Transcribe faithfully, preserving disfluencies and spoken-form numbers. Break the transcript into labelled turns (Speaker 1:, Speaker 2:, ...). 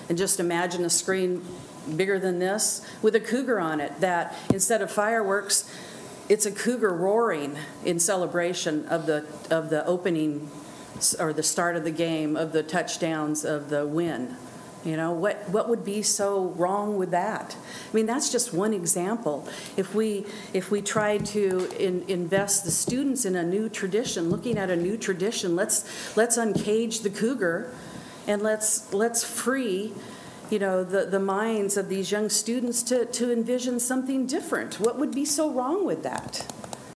Speaker 1: and just imagine a screen bigger than this with a cougar on it, that instead of fireworks, it's a cougar roaring in celebration of the of the opening or the start of the game, of the touchdowns, of the win. You know, what, what would be so wrong with that? I mean, that's just one example. If we if we try to in, invest the students in a new tradition, looking at a new tradition, let's let's uncage the cougar, and let's let's free, you know, the, the minds of these young students to, to envision something different. What would be so wrong with that?